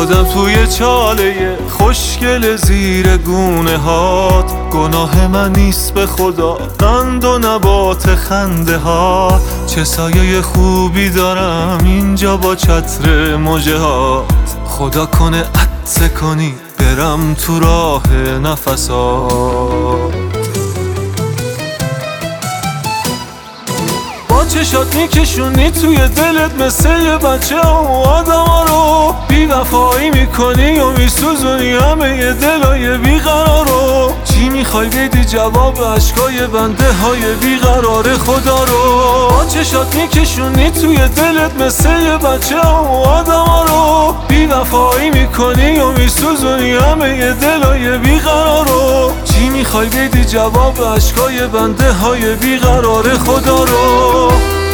افتادم توی چاله خوشگل زیر گونه هات. گناه من نیست به خدا قند و نبات خنده ها. چه سایه خوبی دارم اینجا با چتر مژه هات. خدا کنه عطسه کنی برم تو راه نفسات. با چشات میکشونی توی دلت مثل یه بچه آدم ها رو. بی وفایی میکنی و میسوزونی همه یه دلای بیقرار رو. چی میخوای بدی جواب عشقای بنده های بیقرار خدا رو. با چشات میکشونی توی دلت مثل یه بچه آدم ها رو. بی وفایی میکنی و میسوزونی همه یه دلای بیقرار رو. چی میخوای بدی جواب عشقای بنده های بیقرار خدا رو.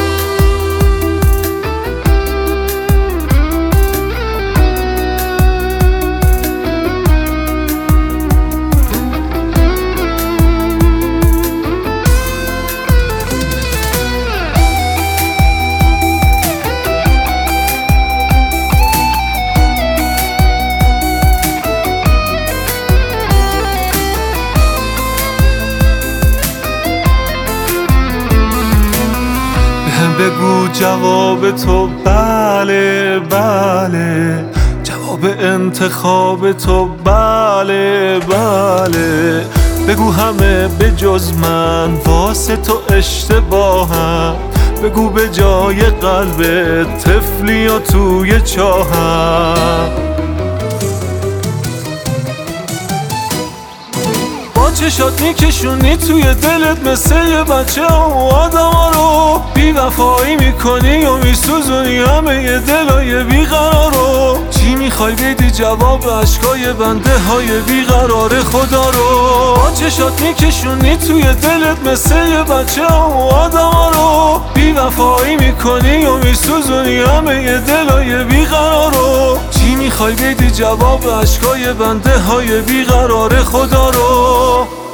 بگو جواب تو بله بله. جواب انتخاب تو بله بله. بگو همه به جز من واسه تو اشتباهم. بگو به جای قلبت طفلی یا توی چاهم. با چشات میکشونی توی دلت مثل یه بچه آدم ها رو. بی وفایی میکنی و میسوزونی همه یه دلای بیقرار رو. چی میخوای بدی جواب عشقای بنده های بیقرار خدا رو. با چشات میکشونی توی دلت مثل یه بچه آدم ها رو. بی وفایی میکنی و میسوزونی همه یه دلای بیقرار رو. چی میخوای بدی جواب عشقای بنده های بیقرار خدا رو.